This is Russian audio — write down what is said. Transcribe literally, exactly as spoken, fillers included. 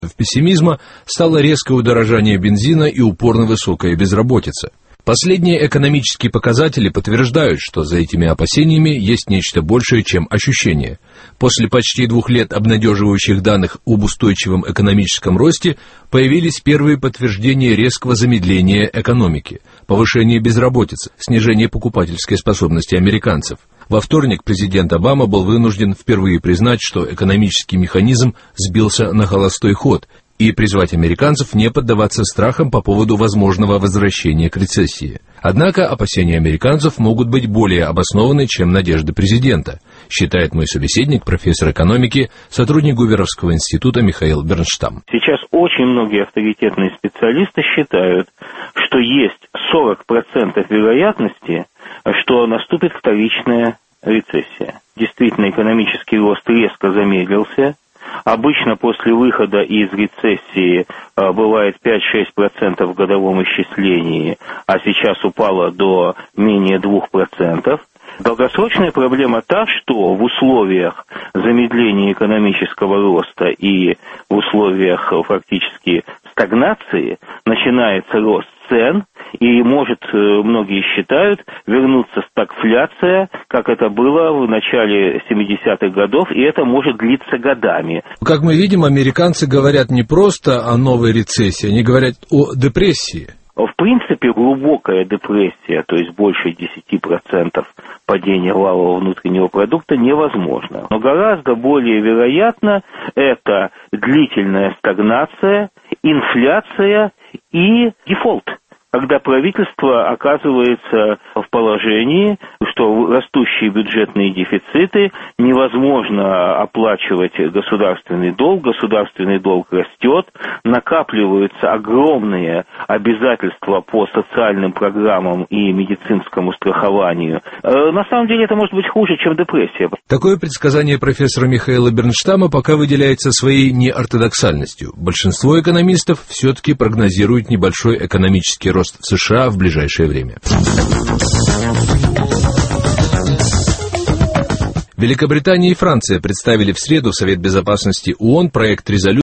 пессимизма стало резкое удорожание бензина и упорно высокая безработица. Последние экономические показатели подтверждают, что за этими опасениями есть нечто большее, чем ощущение. После почти двух лет обнадеживающих данных об устойчивом экономическом росте появились первые подтверждения резкого замедления экономики, повышения безработицы, снижения покупательской способности американцев. Во вторник президент Обама был вынужден впервые признать, что экономический механизм сбился на холостой ход, и призвать американцев не поддаваться страхам по поводу возможного возвращения к рецессии. Однако опасения американцев могут быть более обоснованы, чем надежды президента, считает мой собеседник, профессор экономики, сотрудник Гуверовского института Михаил Бернштам. Сейчас очень многие авторитетные специалисты считают, что есть сорок процентов вероятности, что наступит вторичная рецессия. Действительно, экономический рост резко замедлился. Обычно после выхода из рецессии а, бывает пять-шесть процентов в годовом исчислении, а сейчас упало до менее двух процентов. Долгосрочная проблема та, что в условиях замедления экономического роста и в условиях фактически стагнации начинается рост цен, и может, многие считают, вернуться стагфляция, как это было в начале семидесятых годов, и это может длиться годами. Как мы видим, американцы говорят не просто о новой рецессии, они говорят о депрессии. В принципе, глубокая депрессия, то есть больше десяти процентов падения валового внутреннего продукта, невозможно. Но гораздо более вероятно это длительная стагнация, инфляция и дефолт, когда правительство оказывается в положении, что растущие бюджетные дефициты, невозможно оплачивать государственный долг, государственный долг растет, накапливаются огромные обязательства по социальным программам и медицинскому страхованию. На самом деле это может быть хуже, чем депрессия. Такое предсказание профессора Михаила Бернштама пока выделяется своей неортодоксальностью. Большинство экономистов все-таки прогнозируют небольшой экономический рост в США в ближайшее время. Великобритания и Франция представили в среду в Совет Безопасности ООН проект резолюции